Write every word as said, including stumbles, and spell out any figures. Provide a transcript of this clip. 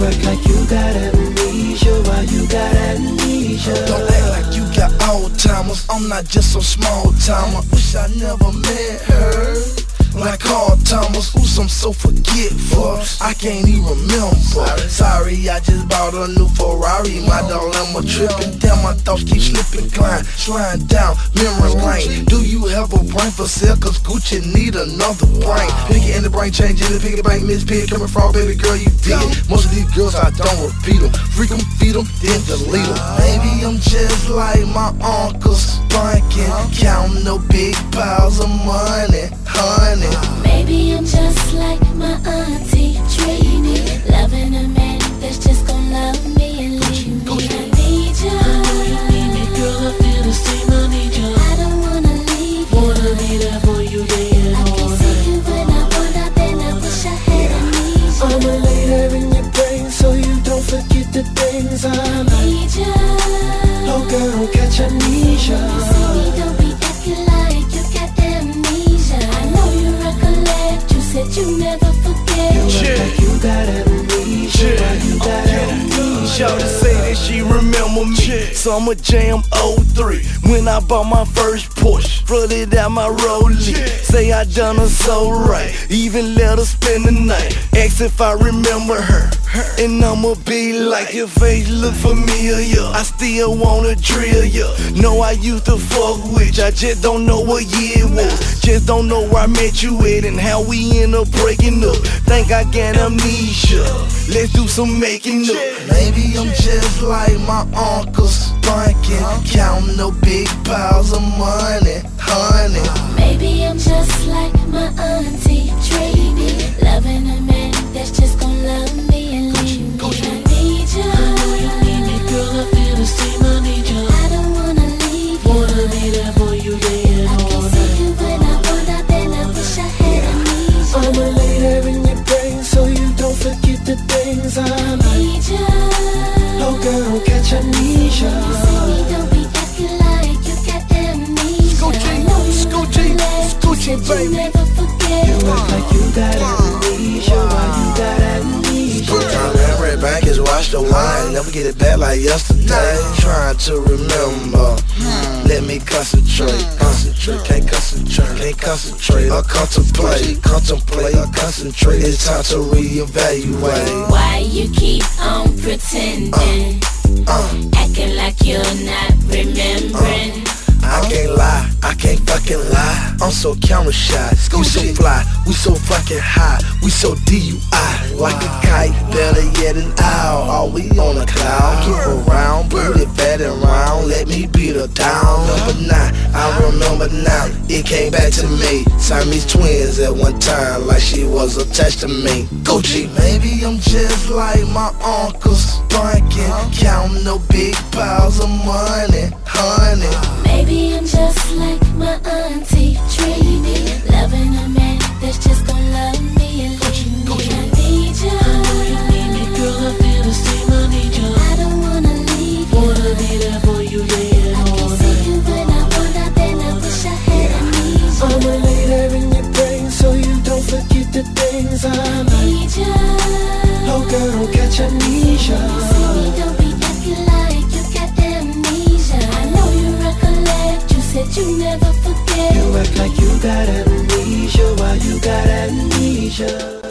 act like you got amnesia. Why you got amnesia? Don't act like you got old timers. I'm not just some small timer. Wish I never met her. Like Carl Thomas, ooh, I'm so forgetful. I can't even remember. Sorry, I just bought a new Ferrari. My dilemma tripping. Damn, my thoughts keep slipping, climb, sliding down memory lane. Do you have a brain for sale? Cause Gucci need another brain. Pick it in the brain, change in the piggy bank, Miss Pig coming from, baby girl, you dig it. Most of these girls, I don't repeat them. Freak them, feed them, then delete them. Maybe I'm just like my uncle Spunkin', counting no big piles of money, honey. Maybe I'm just like my auntie Trini, loving a man that's just gon' love me and leave me. I need you. Girl, you need me, girl, I feel the same, I need you. I don't wanna leave you. Wanna be there for you day and I all can night. see you when I want up and I wish I had amnesia. I'ma lay there in your brain so you don't forget the things I I like. need you. Oh girl, don't catch amnesia. See me, don't be acting like you got amnesia. I know you recollect, you said you never forget. You act like you got amnesia. Why you got amnesia? Shawty say that she remember me. Summer Jam oh three, when I bought my first Porsche, flooded out my Rollie. Say I done her so right, even let her spend the night. Ask if I remember her, and I'ma be like, your face look familiar. I still wanna drill ya. Know I used to fuck with you, I just don't know what year it was. Just don't know where I met you at and how we end up breaking up. Think I got amnesia, let's do some making up. Maybe I'm just like my uncle Spunkin', counting no big piles of money, honey. Maybe I'm just like my auntie Trini, loving a man that's just gon' love me and leave me. I need you. Girl, you need me, girl, I feel the same, I need you. I don't wanna leave you. Wanna be there for you day and I all can night. see you when I want up and I wish I had amnesia. I'ma lay there in your brain so you don't forget the things I I like. need you. Oh girl, don't catch amnesia. See me, don't be acting like you got amnesia. I know you recollect, you said you never forget. You act like you got amnesia. Why you got amnesia? Remember it back is wash the wine, never get it back like yesterday. Trying to remember, let me concentrate, concentrate, can't concentrate, can't concentrate, or contemplate, contemplate, or concentrate. It's time to reevaluate. Why you keep on pretending, Uh, acting like you're not remembering? I can't lie, I can't fucking lie. I'm so camera shy, you so fly, we so fucking high, we so D U I. Like a kite, better yet an owl. Are we on a cloud? Keep around, booty fat and round. Let me beat her down. Number nine, I remember now. It came back to me. Siamese twins at one time, like she was attached to me. Gucci, maybe I'm just like my uncle Spunkin', counting no big piles of money, honey. Maybe I'm just like my auntie Trini, loving a man that's just gon' love me and leave me. I need you. You need me, girl, I feel the same, I need you. I don't wanna leave you. Wanna be there for you day and I all can night. see you when I want up and I wish I had amnesia. I'ma lay there in your brain so you don't forget the things I I like. need you. Oh girl, don't catch amnesia. See me, don't be acting like you got amnesia. I know you recollect, you said you never forget. You act like you got amnesia. Why you got amnesia?